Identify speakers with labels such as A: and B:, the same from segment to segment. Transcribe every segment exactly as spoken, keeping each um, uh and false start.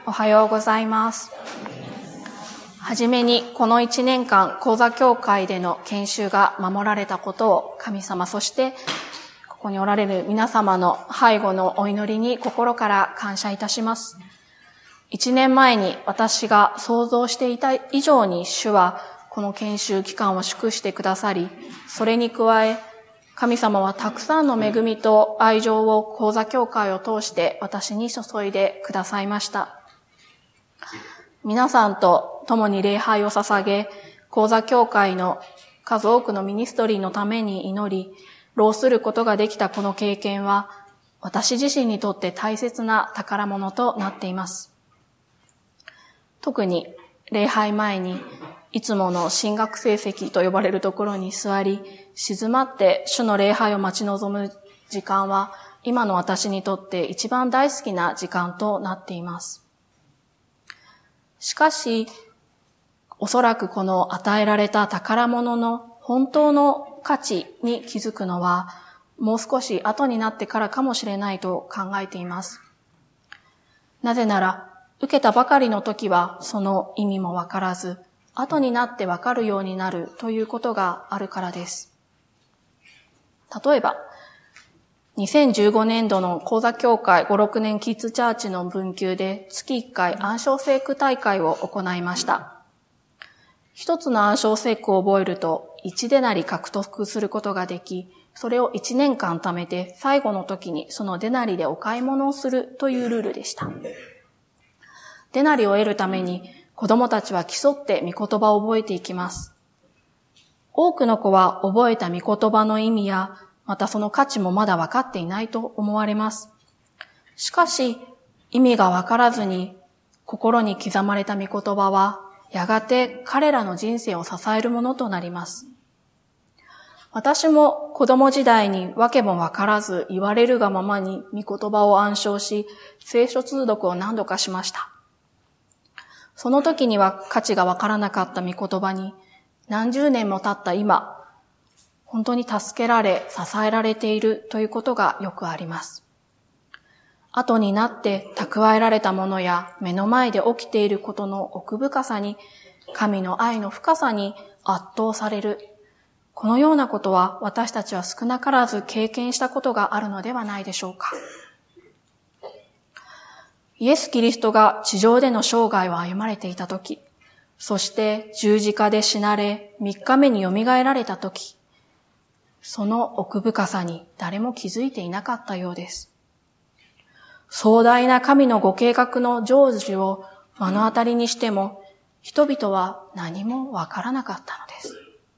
A: おはようございます。はじめにこのいちねんかん講座協会での研修が守られたことを神様、そしてここにおられる皆様の背後のお祈りに心から感謝いたします。いちねんまえに私が想像していた以上に主はこの研修期間を祝してくださり、それに加え神様はたくさんの恵みと愛情を講座協会を通して私に注いでくださいました。皆さんと共に礼拝を捧げ、講座協会の数多くのミニストリーのために祈り、労することができたこの経験は、私自身にとって大切な宝物となっています。特に礼拝前に、いつもの進学成績と呼ばれるところに座り、静まって主の礼拝を待ち望む時間は、今の私にとって一番大好きな時間となっています。しかし、おそらくこの与えられた宝物の本当の価値に気づくのは、もう少し後になってからかもしれないと考えています。なぜなら、受けたばかりの時はその意味もわからず、後になってわかるようになるということがあるからです。例えば、にせんじゅうごねんどの講座協会ご、ろくねんキッズチャーチの分級で月いっかい暗唱聖句大会を行いました。一つの暗唱聖句を覚えるといちデナリ獲得することができ、それをいちねんかん貯めて最後の時にそのデナリでお買い物をするというルールでした。デナリを得るために子供たちは競って御言葉を覚えていきます。多くの子は覚えた御言葉の意味やまたその価値もまだ分かっていないと思われます。しかし、意味が分からずに心に刻まれた御言葉は、やがて彼らの人生を支えるものとなります。私も子供時代に訳も分からず言われるがままに御言葉を暗唱し、聖書通読を何度かしました。その時には価値が分からなかった御言葉に、何十年も経った今、本当に助けられ、支えられているということがよくあります。後になって蓄えられたものや目の前で起きていることの奥深さに、神の愛の深さに圧倒される。このようなことは私たちは少なからず経験したことがあるのではないでしょうか。イエス・キリストが地上での生涯を歩まれていたとき、そして十字架で死なれ、三日目によみがえられたとき、その奥深さに誰も気づいていなかったようです。壮大な神のご計画の成就を目の当たりにしても、人々は何もわからなかったのです。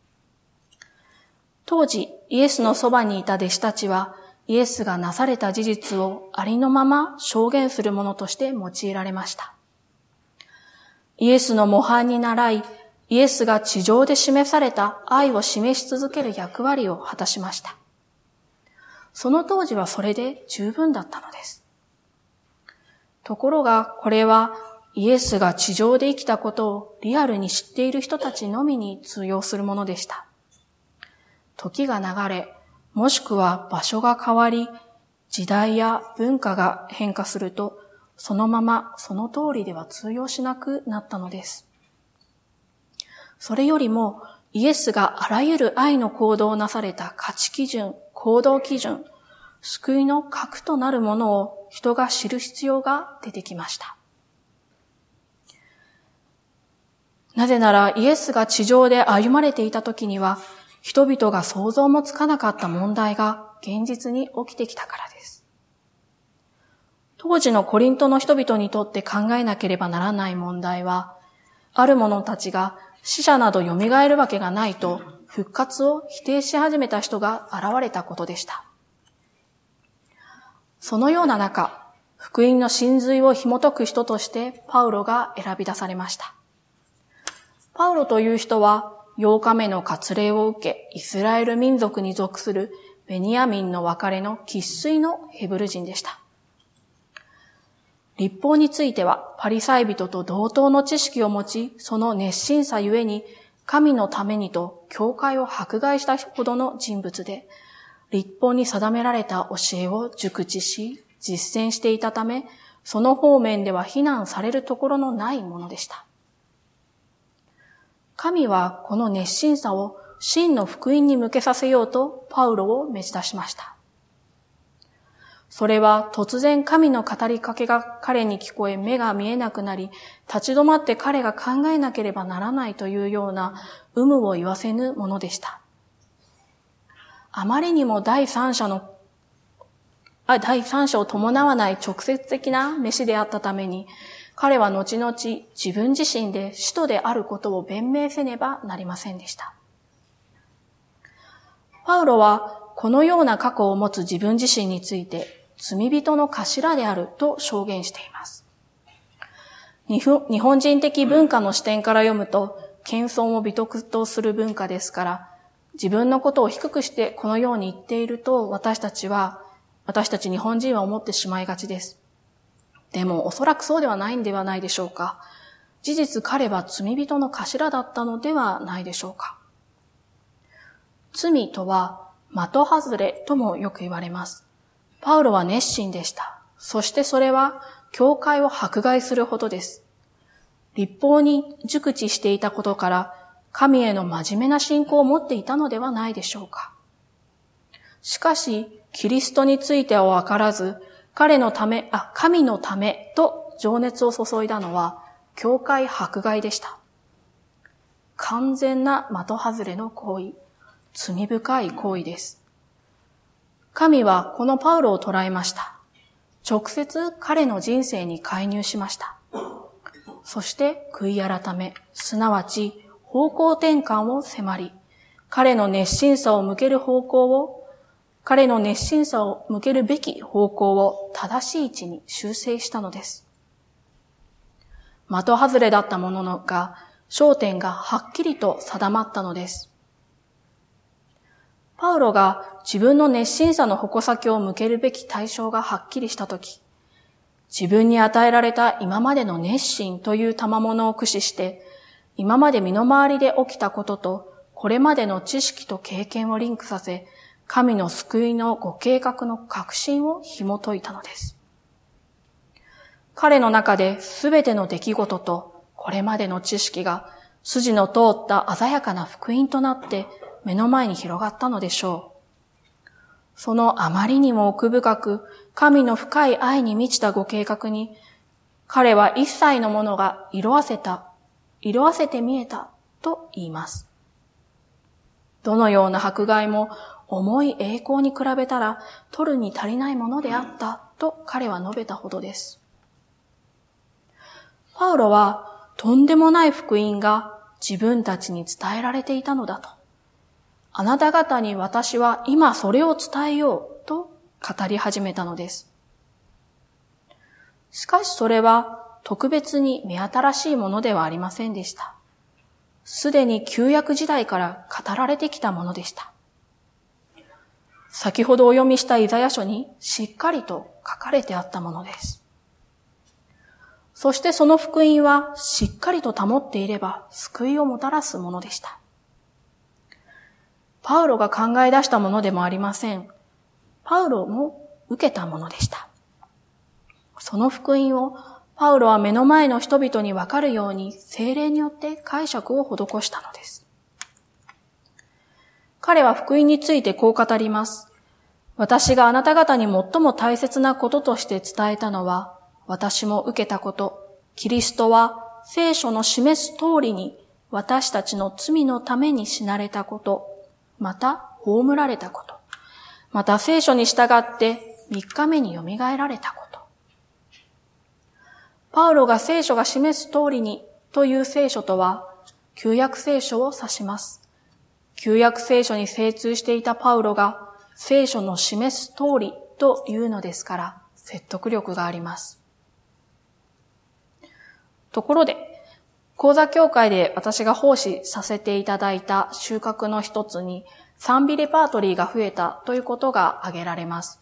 A: 当時、イエスのそばにいた弟子たちは、イエスがなされた事実をありのまま証言するものとして用いられました。イエスの模範に倣い、イエスが地上で示された愛を示し続ける役割を果たしました。その当時はそれで十分だったのです。ところがこれはイエスが地上で生きたことをリアルに知っている人たちのみに通用するものでした。時が流れ、もしくは場所が変わり、時代や文化が変化すると、そのままその通りでは通用しなくなったのです。それよりもイエスがあらゆる愛の行動をなされた価値基準、行動基準、救いの核となるものを人が知る必要が出てきました。なぜならイエスが地上で歩まれていた時には、人々が想像もつかなかった問題が現実に起きてきたからです。当時のコリントの人々にとって考えなければならない問題は、ある者たちが死者など蘇るわけがないと復活を否定し始めた人が現れたことでした。そのような中、福音の真髄を紐解く人としてパウロが選び出されました。パウロという人はようかめの割礼を受け、イスラエル民族に属するベニヤミンの別れの生粋のヘブル人でした。律法についてはパリサイ人と同等の知識を持ち、その熱心さゆえに神のためにと教会を迫害したほどの人物で、律法に定められた教えを熟知し、実践していたため、 その方面では非難されるところのないものでした。神はこの熱心さを真の福音に向けさせようとパウロを召し出しました。それは突然神の語りかけが彼に聞こえ目が見えなくなり、立ち止まって彼が考えなければならないというような有無を言わせぬものでした。あまりにも第三者の、あ第三者を伴わない直接的な飯であったために、彼は後々自分自身で使徒であることを弁明せねばなりませんでした。パウロはこのような過去を持つ自分自身について、罪人の頭であると証言しています。日本人的文化の視点から読むと、謙遜を美徳とする文化ですから、自分のことを低くしてこのように言っていると私たちは、私たち日本人は思ってしまいがちです。でもおそらくそうではないんではないでしょうか。事実彼は罪人の頭だったのではないでしょうか。罪とは的外れともよく言われます。パウロは熱心でした。そしてそれは教会を迫害するほどです。律法に熟知していたことから神への真面目な信仰を持っていたのではないでしょうか。しかしキリストについては分からず、彼のため、あ、神のためと情熱を注いだのは教会迫害でした。完全な的外れの行為、罪深い行為です。神はこのパウロを捉えました。直接彼の人生に介入しました。そして悔い改め、すなわち方向転換を迫り、彼の熱心さを向ける方向を、彼の熱心さを向けるべき方向を正しい位置に修正したのです。的外れだったものが、焦点がはっきりと定まったのです。パウロが自分の熱心さの矛先を向けるべき対象がはっきりしたとき、自分に与えられた今までの熱心という賜物を駆使して、今まで身の回りで起きたことと、これまでの知識と経験をリンクさせ、神の救いのご計画の核心を紐解いたのです。彼の中で全ての出来事とこれまでの知識が筋の通った鮮やかな福音となって目の前に広がったのでしょう。そのあまりにも奥深く神の深い愛に満ちたご計画に、彼は一切のものが色あせた、色あせて見えたと言います。どのような迫害も重い栄光に比べたら取るに足りないものであったと彼は述べたほどです。パウロはとんでもない福音が自分たちに伝えられていたのだと。あなた方に私は今それを伝えようと語り始めたのです。しかしそれは特別に目新しいものではありませんでした。すでに旧約時代から語られてきたものでした。先ほどお読みしたイザヤ書にしっかりと書かれてあったものです。そしてその福音はしっかりと保っていれば救いをもたらすものでした。パウロが考え出したものでもありません。パウロも受けたものでした。その福音をパウロは目の前の人々に分かるように聖霊によって解釈を施したのです。彼は福音についてこう語ります。私があなた方に最も大切なこととして伝えたのは、私も受けたこと、キリストは聖書の示す通りに私たちの罪のために死なれたこと、また葬られたこと、また聖書に従って三日目によみがえられたこと。パウロが聖書が示す通りにという聖書とは、旧約聖書を指します。旧約聖書に精通していたパウロが聖書の示す通りというのですから説得力があります。ところで、講座協会で私が奉仕させていただいた収穫の一つに賛美レパートリーが増えたということが挙げられます。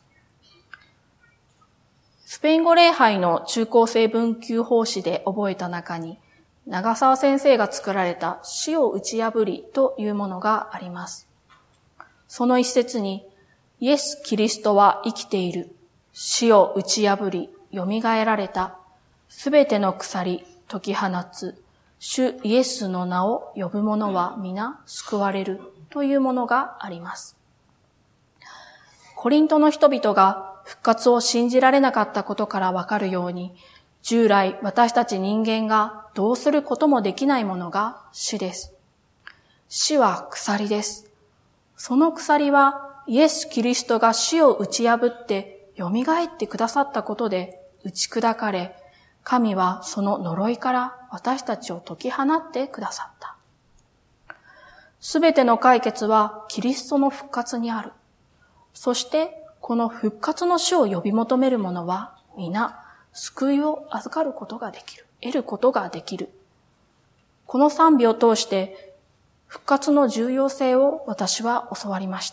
A: スペイン語礼拝の中高生文級奉仕で覚えた中に、長澤先生が作られた死を打ち破りというものがあります。その一節に、イエス・キリストは生きている。死を打ち破り、 よみがえられた。すべての鎖解き放つ。主イエスの名を呼ぶ者は皆救われるというものがあります。コリントの人々が復活を信じられなかったことからわかるように、従来私たち人間がどうすることもできないものが死です。死は鎖です。その鎖はイエス・キリストが死を打ち破って蘇ってくださったことで打ち砕かれ、神はその呪いから私たちを解き放ってくださった。すべての解決はキリストの復活にある。そしてこの復活の主を呼び求める者は皆救いを預かることができる。得ることができる。この賛美を通して復活の重要性を私は教わりました。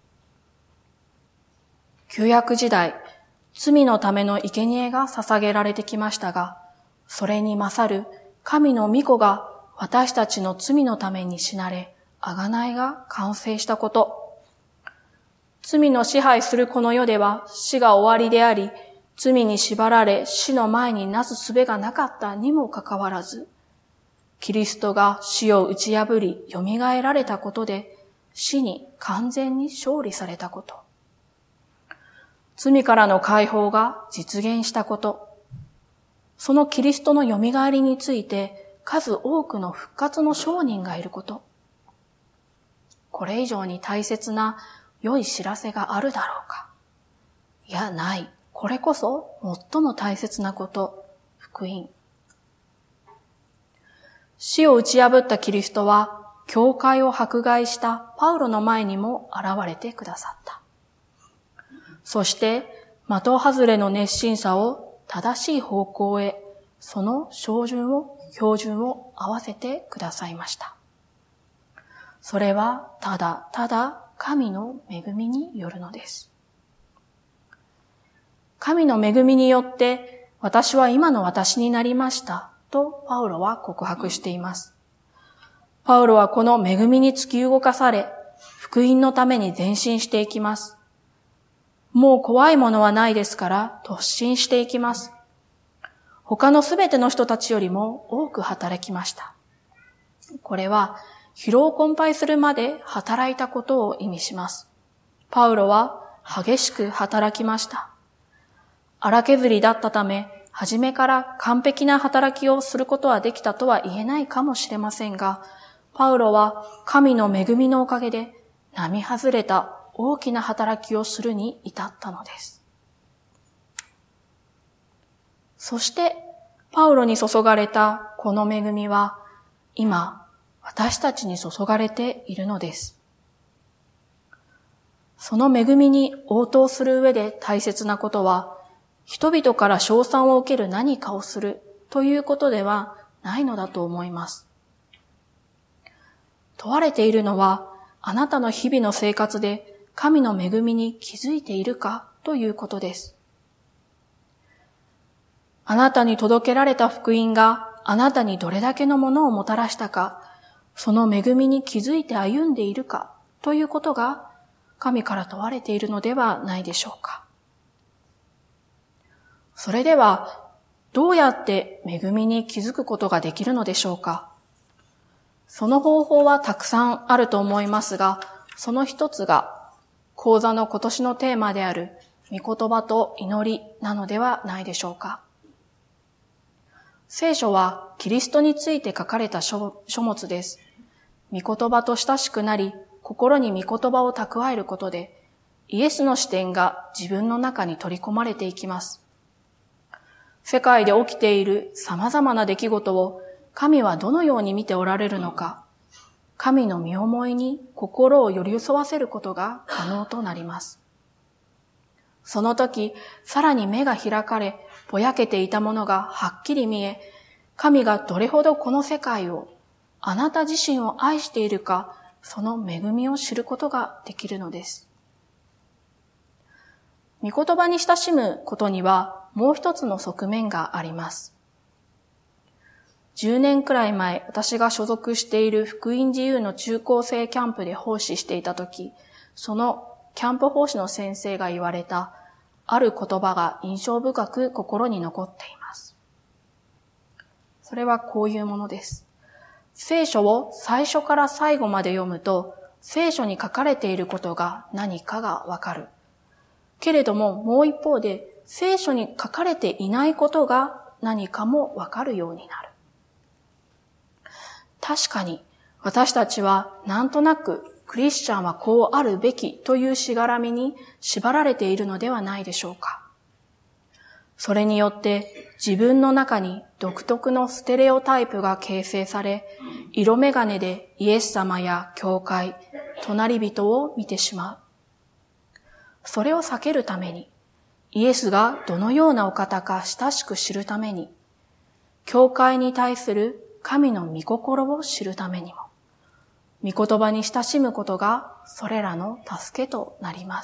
A: 旧約時代、罪のための生贄が捧げられてきましたが、それに勝る神の御子が私たちの罪のために死なれ、贖いが完成したこと。罪の支配するこの世では死が終わりであり、罪に縛られ死の前になす術がなかったにもかかわらず、キリストが死を打ち破り蘇られたことで死に完全に勝利されたこと。罪からの解放が実現したこと。そのキリストの蘇りについて数多くの復活の証人がいること。これ以上に大切な良い知らせがあるだろうか。いや、ない。これこそ最も大切なこと、福音。死を打ち破ったキリストは、教会を迫害したパウロの前にも現れてくださった。そして、的外れの熱心さを正しい方向へ、その照準を、標準を合わせてくださいました。それは、ただただ神の恵みによるのです。神の恵みによって、私は今の私になりました、とパウロは告白しています。パウロはこの恵みに突き動かされ、福音のために前進していきます。もう怖いものはないですから突進していきます。他のすべての人たちよりも多く働きました。これは疲労困憊するまで働いたことを意味します。パウロは激しく働きました。荒削りだったため、初めから完璧な働きをすることはできたとは言えないかもしれませんが、パウロは神の恵みのおかげで並外れた大きな働きをするに至ったのです。そして、パウロに注がれたこの恵みは、今、私たちに注がれているのです。その恵みに応答する上で大切なことは、人々から称賛を受ける何かをするということではないのだと思います。問われているのは、あなたの日々の生活で神の恵みに気づいているかということです。あなたに届けられた福音があなたにどれだけのものをもたらしたか、その恵みに気づいて歩んでいるかということが神から問われているのではないでしょうか。それでは、どうやって恵みに気づくことができるのでしょうか。その方法はたくさんあると思いますが、その一つが、講座の今年のテーマである、御言葉と祈りなのではないでしょうか。聖書はキリストについて書かれた書物です。御言葉と親しくなり、心に御言葉を蓄えることで、イエスの視点が自分の中に取り込まれていきます。世界で起きている様々な出来事を神はどのように見ておられるのか、神の身思いに心を寄り添わせることが可能となります。その時、さらに目が開かれ、ぼやけていたものがはっきり見え、神がどれほどこの世界を、あなた自身を愛しているか、その恵みを知ることができるのです。御言葉に親しむことには、もう一つの側面があります。じゅうねんくらい前、私が所属している福音自由の中高生キャンプで奉仕していたとき、そのキャンプ奉仕の先生が言われた、 ある言葉が印象深く心に残っています。それはこういうものです。聖書を最初から最後まで読むと、聖書に書かれていることが何かがわかる。けれどももう一方で、聖書に書かれていないことが何かもわかるようになる。確かに私たちはなんとなくクリスチャンはこうあるべきというしがらみに縛られているのではないでしょうか。それによって自分の中に独特のステレオタイプが形成され、色眼鏡でイエス様や教会、隣人を見てしまう。それを避けるために、イエスがどのようなお方か親しく知るために、教会に対する神の御心を知るためにも、御言葉に親しむことがそれらの助けとなります。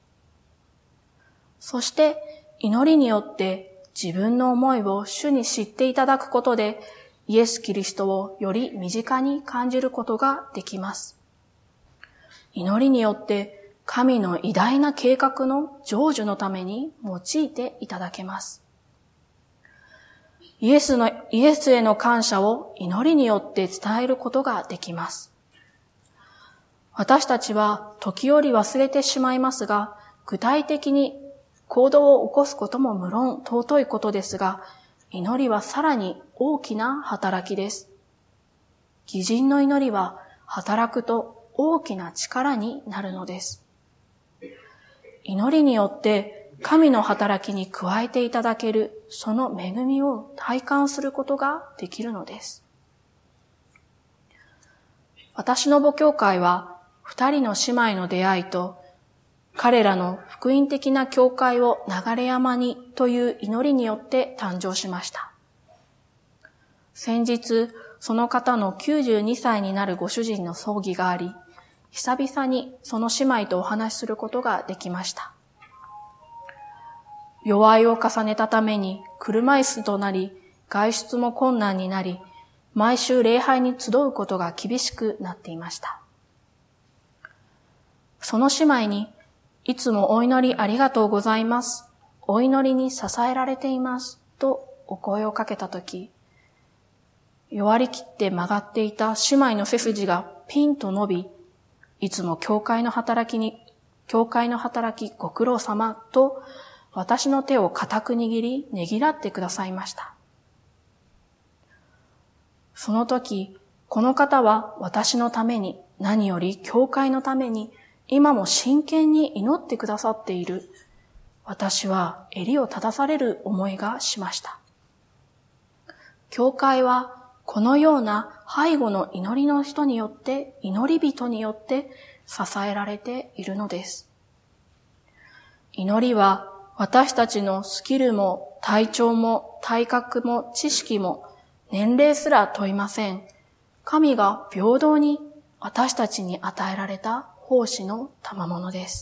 A: そして祈りによって自分の思いを主に知っていただくことで、イエス・キリストをより身近に感じることができます。祈りによって神の偉大な計画の成就のために用いていただけます。イエスの、イエスへの感謝を祈りによって伝えることができます。私たちは時折忘れてしまいますが、具体的に行動を起こすことも無論尊いことですが、祈りはさらに大きな働きです。義人の祈りは働くと大きな力になるのです。祈りによって神の働きに加えていただけるその恵みを体感することができるのです。私の母教会は二人の姉妹の出会いと彼らの福音的な教会を流山にという祈りによって誕生しました。先日、その方のきゅうじゅうにさいになるご主人の葬儀があり、久々にその姉妹とお話しすることができました。弱いを重ねたために車椅子となり、外出も困難になり、毎週礼拝に集うことが厳しくなっていました。その姉妹に、いつもお祈りありがとうございます。お祈りに支えられています。とお声をかけたとき、弱りきって曲がっていた姉妹の背筋がピンと伸び、いつも教会の働きに、教会の働きご苦労様と私の手を固く握りねぎらってくださいました。その時、この方は私のために、何より教会のために、今も真剣に祈ってくださっている。私は襟を正される思いがしました。教会はこのような背後の祈りの人によって、祈り人によって支えられているのです。祈りは私たちのスキルも体調も体格も知識も年齢すら問いません。神が平等に私たちに与えられた奉仕の賜物です。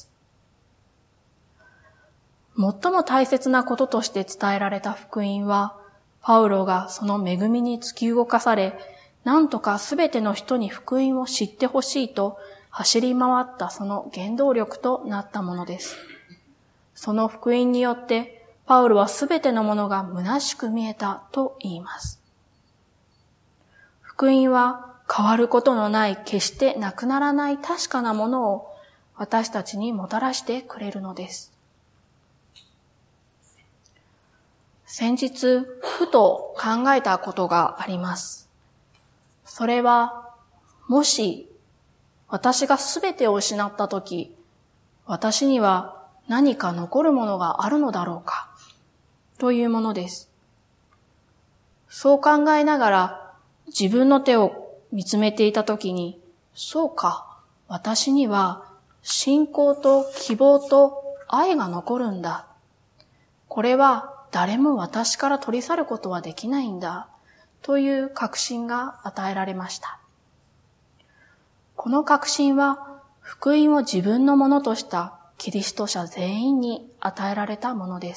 A: 最も大切なこととして伝えられた福音は、パウロがその恵みに突き動かされ、なんとかすべての人に福音を知ってほしいと走り回ったその原動力となったものです。その福音によって、パウロはすべてのものが虚しく見えたと言います。福音は変わることのない、決してなくならない確かなものを私たちにもたらしてくれるのです。先日、ふと考えたことがあります。それは、もし私がすべてを失ったとき、私には何か残るものがあるのだろうか、というものです。そう考えながら自分の手を見つめていたときに、そうか、私には信仰と希望と愛が残るんだ。これは誰も私から取り去ることはできないんだ。という確信が与えられました。この確信は福音を自分のものとしたキリスト者全員に与えられたものです。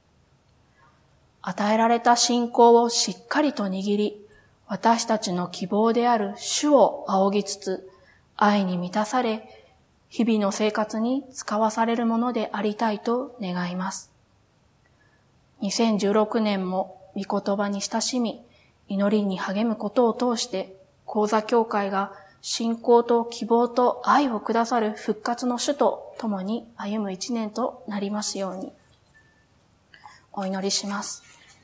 A: 与えられた信仰をしっかりと握り、私たちの希望である主を仰ぎつつ、愛に満たされ、 日々の生活に使わされるものでありたいと願います。にせんじゅうろくねんも御言葉に親しみ、祈りに励むことを通して、高座教会が信仰と希望と愛をくださる復活の主と共に歩む一年となりますように。お祈りします。